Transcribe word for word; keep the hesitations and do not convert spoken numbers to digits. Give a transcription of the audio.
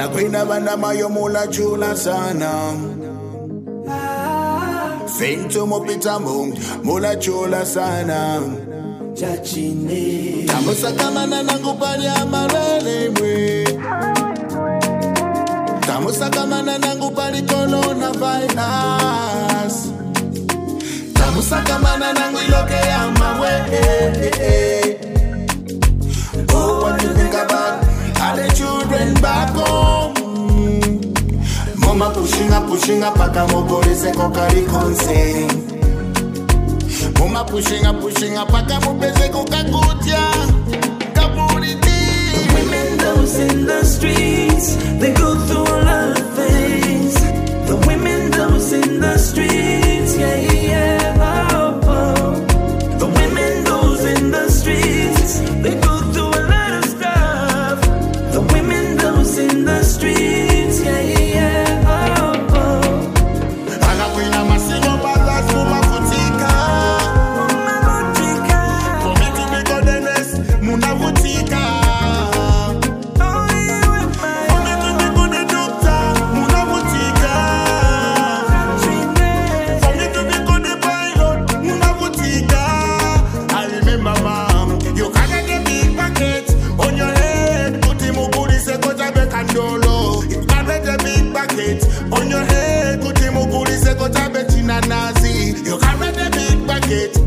Anakwenda bana mayo mula chula sana. Finto mopita mung mula chula sana. Chachine Tamusa kamana nangu pali amarele mwe. Tamusa kamana nangu pali coronavirus. Tamusa kamana nangu iloke amawe. Oh, what you think about all the children back home? Mama pushing up, pushing up, paka mokore se kokari konse. Mama pushing up, pushing up, paka mopeze kokakutia. The women those in the streets, they go through a lot of things. The women those in the streets, yeah, yeah, oh, oh. The women those in the streets, they go through a lot of stuff. The women those in the streets, yeah, yeah, oh, oh. Anakwina masingo balas muma futika. Mama Motica, For me to be godliness, muna futika. oh, you with my For me to be good doctor, muna futika. happiness. For me to be good pilot, muna futika. I remember mom, you can't get a big packet on your head. Kuti muguri se koja bekandolo. You can't get a big packet on your head. Kuti muguri se koja betina nazi. You can't get a big packet